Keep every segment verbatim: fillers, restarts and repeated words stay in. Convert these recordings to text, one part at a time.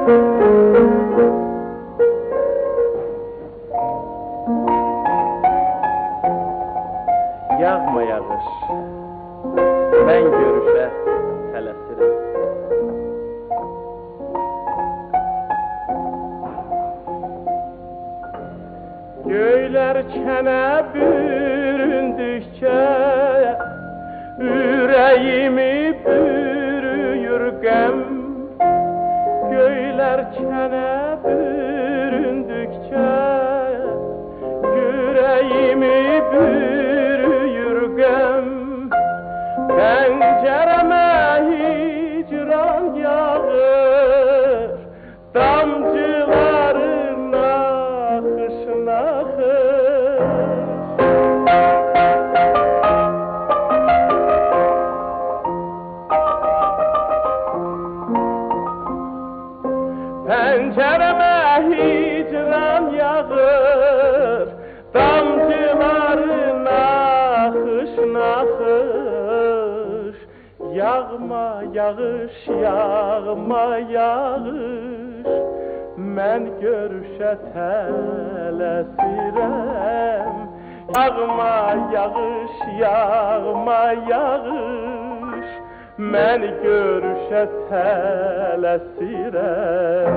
Yağma yağış, ben görüşə tələsirim. Göylər kənə büründükcə ürəyimi bürüyür qəm. Göylər kənə büründükcə ürəyimi bürüyür qəm. Pəncərəmə hicran yağır, damcıların axışın axır. Pəncərəmə hicran yağır, damcıların axışın axış. Yağma yağış, yağma yağış, mən görüşə tələsirəm. Yağma yağış, yağma yağış, mən görüşə tələsirəm.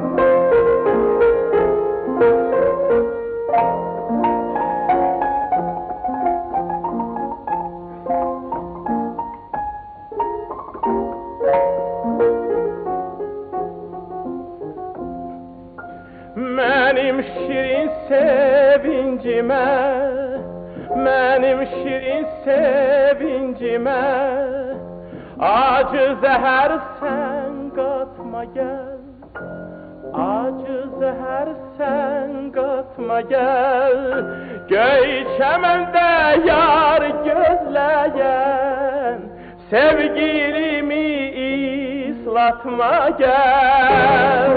Mənim şirin sevincimə, mənim şirin sevincimə acı zəhər sən qatma gəl, acı zəhər sən qatma gəl. Göy çəməndə yar gözləyən sevgilimi islatma gəl.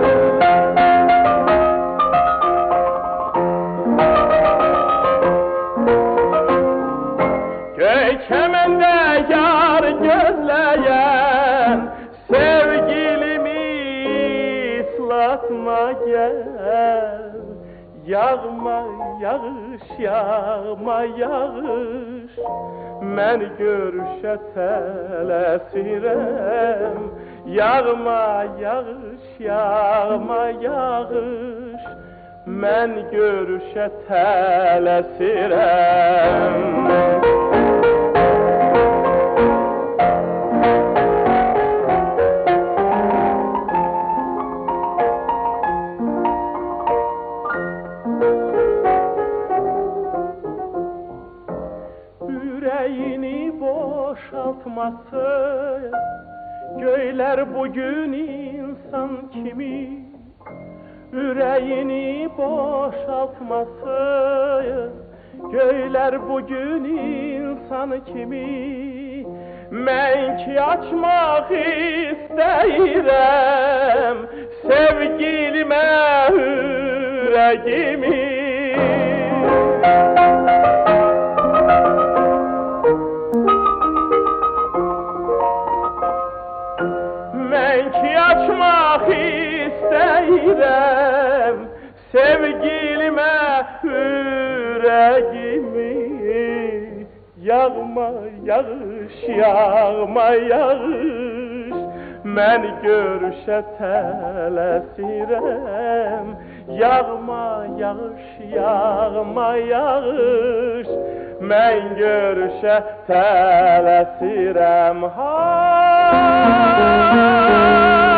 Çəməndə yar gözləyən sevgilimi islatma gəl. Yağma yağış, yağma yağış, mən görüşə tələsirəm. Yağma yağış, yağma yağış, mən görüşə tələsirəm. Ürəyini boşaltması, göylər bugün insan kimi. Ürəyini boşaltması, göylər bugün insan kimi. Mən ki açmaq istəyirəm sevgilimə ürəyimi. Mən ki açmaq istəyirəm sevgilimə ürəyimi. Yağma yağış, yağma yağış, mən görüşə tələsirəm. Yağma yağış, yağma yağış, mən görüşə tələsirəm. Ha